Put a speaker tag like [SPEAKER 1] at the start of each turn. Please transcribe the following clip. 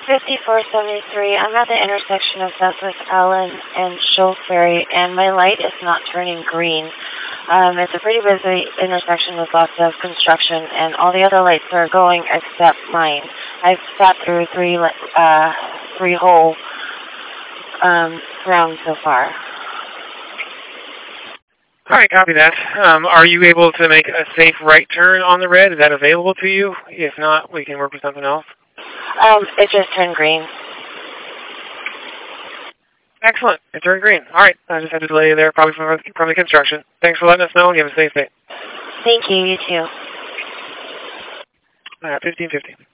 [SPEAKER 1] 5473. I'm at the intersection of Southwest Allen and Shullsbury, and my light is not turning green. It's a pretty busy intersection with lots of construction, and all the other lights are going except mine. I've sat through three whole rounds so far.
[SPEAKER 2] All right, copy that. Are you able to make a safe right turn on the red? Is that available to you? If not, we can work with something else.
[SPEAKER 1] It just turned green.
[SPEAKER 2] Excellent. It turned green. All right. I just had to delay you there, probably from the construction. Thanks for letting us know, and you have a safe day.
[SPEAKER 1] Thank you. You too.
[SPEAKER 2] 1550.